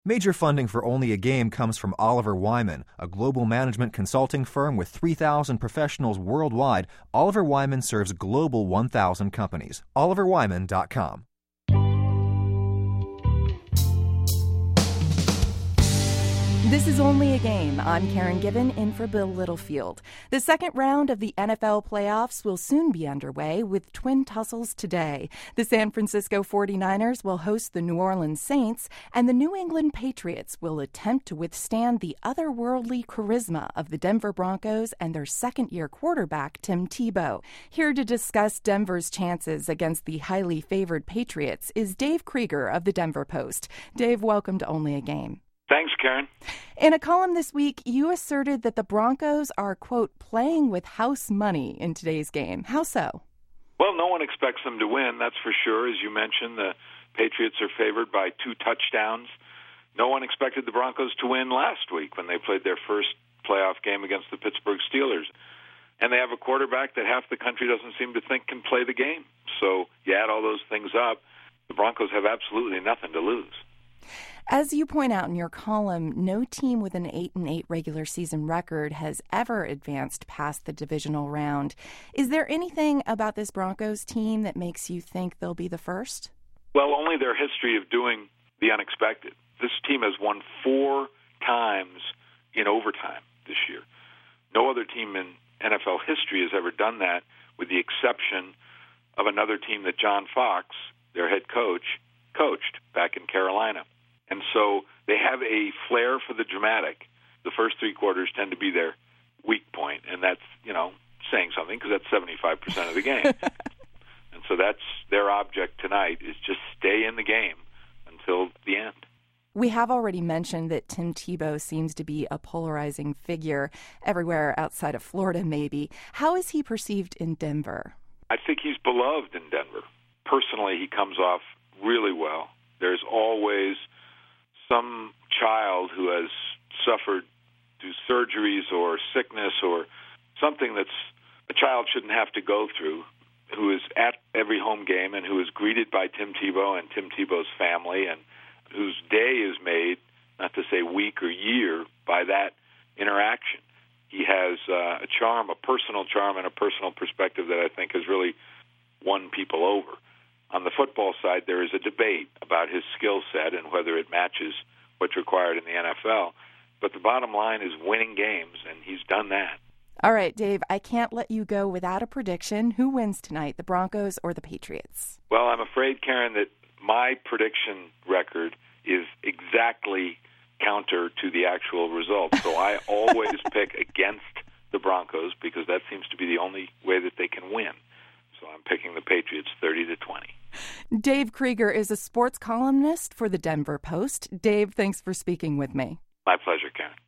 Major funding for Only a Game comes from Oliver Wyman, a global management consulting firm with 3,000 professionals worldwide. Oliver Wyman serves global 1,000 companies. OliverWyman.com. This is Only a Game. I'm Karen Given, in for Bill Littlefield. The second round of the NFL playoffs will soon be underway with twin tussles today. The San Francisco 49ers will host the New Orleans Saints, and the New England Patriots will attempt to withstand the otherworldly charisma of the Denver Broncos and their second-year quarterback, Tim Tebow. Here to discuss Denver's chances against the highly favored Patriots is Dave Krieger of the Denver Post. Dave, welcome to Only a Game. Thanks, Karen. In a column this week, you asserted that the Broncos are, quote, playing with house money in today's game. How so? Well, no one expects them to win, that's for sure. As you mentioned, the Patriots are favored by 2 touchdowns. No one expected the Broncos to win last week when they played their first playoff game against the Pittsburgh Steelers. And they have a quarterback that half the country doesn't seem to think can play the game. So you add all those things up, the Broncos have absolutely nothing to lose. As you point out in your column, no team with an 8-8 regular season record has ever advanced past the divisional round. Is there anything about this Broncos team that makes you think they'll be the first? Well, only their history of doing the unexpected. This team has won 4 times in overtime this year. No other team in NFL history has ever done that, with the exception of another team that John Fox, their head coach, coached back in Carolina. And so they have a flair for the dramatic. The first 3 quarters tend to be their weak point, and that's, saying something because that's 75% of the game. And so that's their object tonight, is just stay in the game until the end. We have already mentioned that Tim Tebow seems to be a polarizing figure everywhere outside of Florida, maybe. How is he perceived in Denver? I think he's beloved in Denver. Personally, he comes off really well. There's always some child who has suffered through surgeries or sickness or something that's a child shouldn't have to go through, who is at every home game and who is greeted by Tim Tebow and Tim Tebow's family, and whose day is made, not to say week or year, by that interaction. He has a charm, a personal charm, and a personal perspective that I think has really won people over. On the football side, there is a debate about his skill set and whether it matches what's required in the NFL. But the bottom line is winning games, and he's done that. All right, Dave, I can't let you go without a prediction. Who wins tonight, the Broncos or the Patriots? Well, I'm afraid, Karen, that my prediction record is exactly counter to the actual result. So I always pick against the Broncos because that seems to be the only way that they can win. So I'm picking the Patriots 30-20. Dave Krieger is a sports columnist for the Denver Post. Dave, thanks for speaking with me. My pleasure, Karen.